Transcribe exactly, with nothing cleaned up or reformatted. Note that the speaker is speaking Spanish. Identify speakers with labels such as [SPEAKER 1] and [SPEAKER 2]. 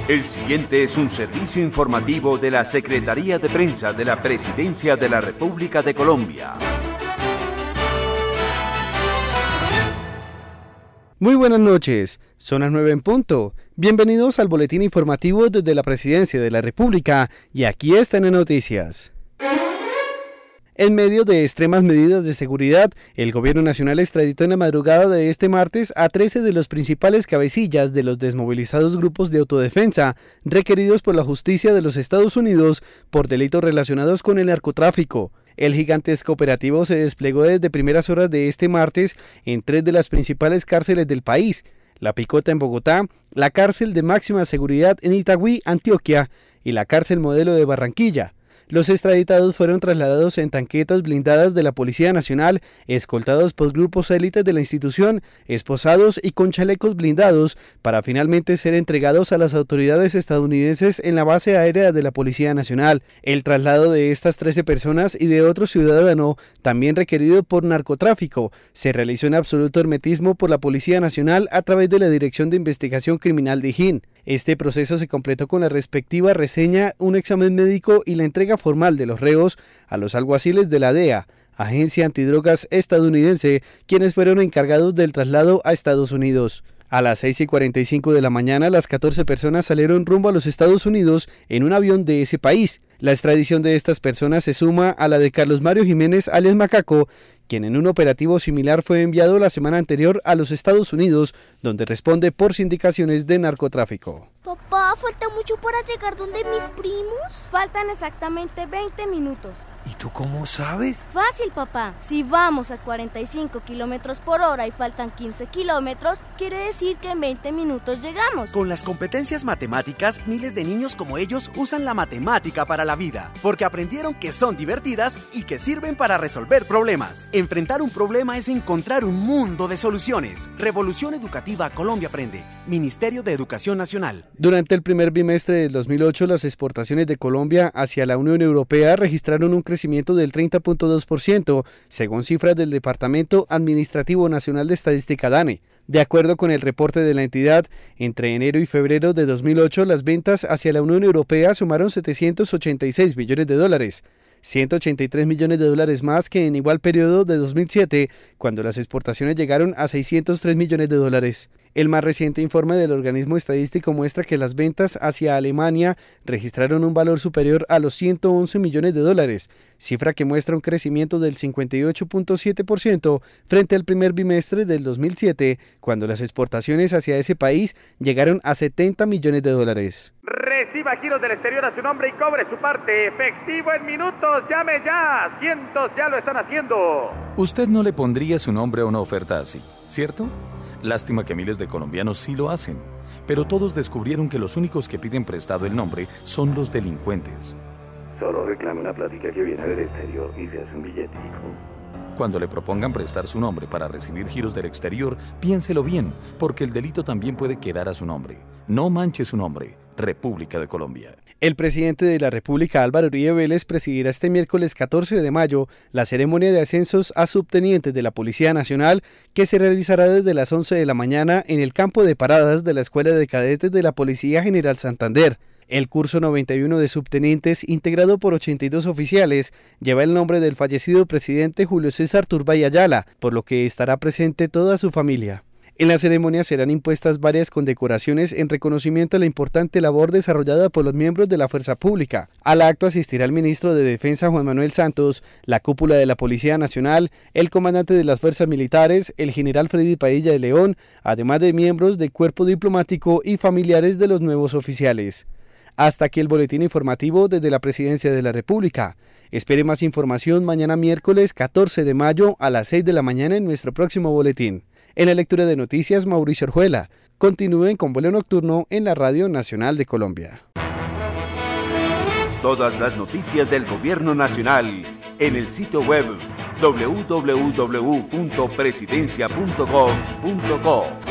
[SPEAKER 1] El siguiente es un servicio informativo de la Secretaría de Prensa de la Presidencia de la República de Colombia.
[SPEAKER 2] Muy buenas noches, son las nueve en punto. Bienvenidos al boletín informativo desde la Presidencia de la República y aquí están las noticias. En medio de extremas medidas de seguridad, el Gobierno Nacional extraditó en la madrugada de este martes a trece de los principales cabecillas de los desmovilizados grupos de autodefensa requeridos por la justicia de los Estados Unidos por delitos relacionados con el narcotráfico. El gigantesco operativo se desplegó desde primeras horas de este martes en tres de las principales cárceles del país: La Picota en Bogotá, la cárcel de máxima seguridad en Itagüí, Antioquia, y la cárcel modelo de Barranquilla. Los extraditados fueron trasladados en tanquetas blindadas de la Policía Nacional, escoltados por grupos élites de la institución, esposados y con chalecos blindados, para finalmente ser entregados a las autoridades estadounidenses en la base aérea de la Policía Nacional. El traslado de estas trece personas y de otro ciudadano, también requerido por narcotráfico, se realizó en absoluto hermetismo por la Policía Nacional a través de la Dirección de Investigación Criminal de Dijín. Este proceso se completó con la respectiva reseña, un examen médico y la entrega formal de los reos a los alguaciles de la D E A, agencia antidrogas estadounidense, quienes fueron encargados del traslado a Estados Unidos. A las seis y cuarenta y cinco de la mañana, las catorce personas salieron rumbo a los Estados Unidos en un avión de ese país. La extradición de estas personas se suma a la de Carlos Mario Jiménez alias Macaco, quien en un operativo similar fue enviado la semana anterior a los Estados Unidos, donde responde por sindicaciones de narcotráfico.
[SPEAKER 3] Papá, ¿falta mucho para llegar donde mis primos?
[SPEAKER 4] Faltan exactamente veinte minutos.
[SPEAKER 5] ¿Y tú cómo sabes?
[SPEAKER 4] Fácil, papá. Si vamos a cuarenta y cinco kilómetros por hora y faltan quince kilómetros, quiere decir que en veinte minutos llegamos.
[SPEAKER 5] Con las competencias matemáticas, miles de niños como ellos usan la matemática para la vida, porque aprendieron que son divertidas y que sirven para resolver problemas. Enfrentar un problema es encontrar un mundo de soluciones. Revolución Educativa Colombia Aprende. Ministerio de Educación Nacional.
[SPEAKER 2] Durante el primer bimestre del dos mil ocho, las exportaciones de Colombia hacia la Unión Europea registraron un crecimiento del treinta punto dos por ciento, según cifras del Departamento Administrativo Nacional de Estadística DANE. De acuerdo con el reporte de la entidad, entre enero y febrero de dos mil ocho, las ventas hacia la Unión Europea sumaron setecientos ochenta y seis millones de dólares. ciento ochenta y tres millones de dólares más que en igual periodo de dos mil siete, cuando las exportaciones llegaron a seiscientos tres millones de dólares. El más reciente informe del organismo estadístico muestra que las ventas hacia Alemania registraron un valor superior a los ciento once millones de dólares, cifra que muestra un crecimiento del cincuenta y ocho punto siete por ciento frente al primer bimestre del dos mil siete, cuando las exportaciones hacia ese país llegaron a setenta millones de dólares.
[SPEAKER 6] Reciba giros del exterior a su nombre y cobre su parte. Efectivo en minutos. Llame ya. Cientos ya lo están haciendo.
[SPEAKER 7] Usted no le pondría su nombre a una oferta así, ¿cierto? Lástima que miles de colombianos sí lo hacen. Pero todos descubrieron que los únicos que piden prestado el nombre son los delincuentes.
[SPEAKER 8] Solo reclame una plática que viene del exterior y se hace un billetico.
[SPEAKER 7] Cuando le propongan prestar su nombre para recibir giros del exterior, piénselo bien, porque el delito también puede quedar a su nombre. No manche su nombre. República de Colombia.
[SPEAKER 2] El presidente de la República, Álvaro Uribe Vélez, presidirá este miércoles catorce de mayo la ceremonia de ascensos a subtenientes de la Policía Nacional, que se realizará desde las once de la mañana en el campo de paradas de la Escuela de Cadetes de la Policía General Santander. El curso noventa y uno de subtenientes, integrado por ochenta y dos oficiales, lleva el nombre del fallecido presidente Julio César Turbay Ayala, por lo que estará presente toda su familia. En la ceremonia serán impuestas varias condecoraciones en reconocimiento a la importante labor desarrollada por los miembros de la Fuerza Pública. Al acto asistirá el ministro de Defensa Juan Manuel Santos, la cúpula de la Policía Nacional, el comandante de las Fuerzas Militares, el general Freddy Padilla de León, además de miembros del cuerpo diplomático y familiares de los nuevos oficiales. Hasta aquí el boletín informativo desde la Presidencia de la República. Espere más información mañana miércoles catorce de mayo a las seis de la mañana en nuestro próximo boletín. En la lectura de noticias, Mauricio Orjuela. Continúen con Vuelo Nocturno en la Radio Nacional de Colombia.
[SPEAKER 1] Todas las noticias del Gobierno Nacional en el sitio web doble u doble u doble u punto presidencia punto gov punto co.